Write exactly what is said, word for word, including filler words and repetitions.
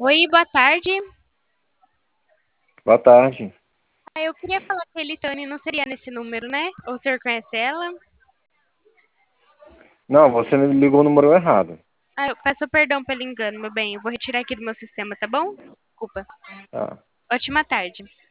Oi, boa tarde. Boa tarde. Ah, Eu queria falar que a Elitane não seria nesse número, né? Ou o senhor conhece ela? Não, você me ligou o número errado. Ah, eu peço perdão pelo engano, meu bem. Eu vou retirar aqui do meu sistema, tá bom? Desculpa. Tá. Ótima tarde.